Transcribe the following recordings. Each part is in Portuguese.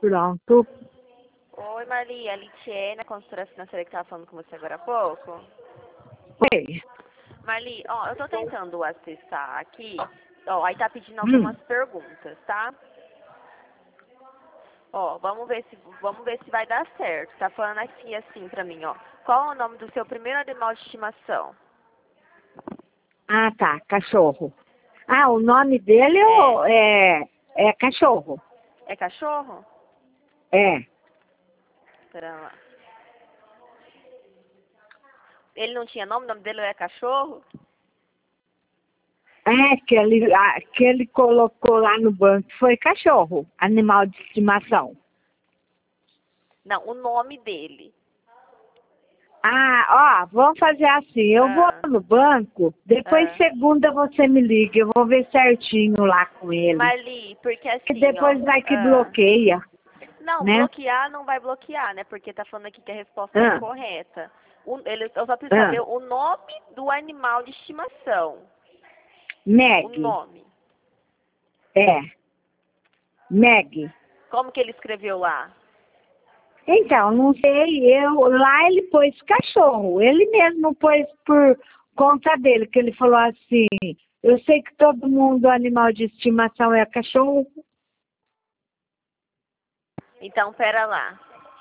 Pronto. Oi, Marli, a Litiene, a consultora financeira que estava falando com você agora há pouco. Oi. Marli, ó, eu tô tentando acessar aqui, ó, aí tá pedindo algumas perguntas, tá? Ó, vamos ver se vai dar certo. Tá falando aqui assim pra mim, ó. Qual é o nome do seu primeiro animal de estimação? Ah, tá. Cachorro. Ah, o nome dele é cachorro. É cachorro? É. Pera lá. Ele não tinha nome, o nome dele é cachorro? É, que ele colocou lá no banco foi cachorro, animal de estimação. Não, o nome dele. Ah, ó, vamos fazer assim, eu vou no banco, depois segunda você me liga, eu vou ver certinho lá com ele. Marli, porque assim, E depois ó, vai que bloqueia, não, né? bloquear não vai bloquear, né? Porque tá falando aqui que a resposta é correta. Eu só preciso saber o nome do animal de estimação. Meg. O nome. É. Meg. Como que ele escreveu lá? Então, não sei, lá ele pôs cachorro, ele mesmo pôs por conta dele, que ele falou assim, eu sei que todo mundo, animal de estimação é cachorro. Então, pera lá.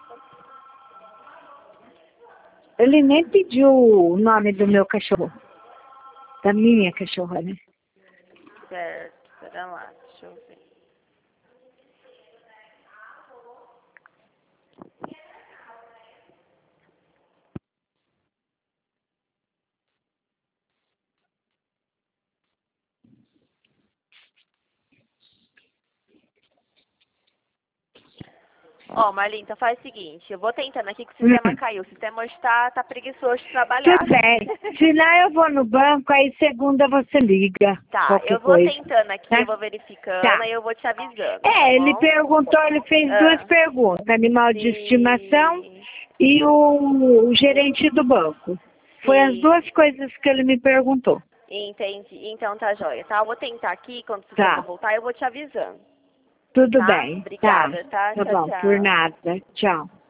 Ele nem pediu o nome do meu cachorro, da minha cachorra, né? Certo, pera lá, deixa eu ver. Ó, Marli, então faz o seguinte, eu vou tentando aqui que o sistema caiu. O sistema hoje tá preguiçoso de trabalhar. Tudo bem. Se não, eu vou no banco, aí segunda você liga. Tá, eu vou tentando aqui, tá? eu vou verificando, Tá. aí eu vou te avisando, tá Ele bom? perguntou, ele fez duas perguntas, animal de estimação Sim, e o gerente do banco. Foi as duas coisas que ele me perguntou. entendi. Então tá jóia, tá? Eu vou tentar aqui, quando o sistema Tá. voltar, eu vou te avisando. Tudo Tá? bem. Obrigada, tá? Tá Tchau, bom, por tchau. nada. Tchau.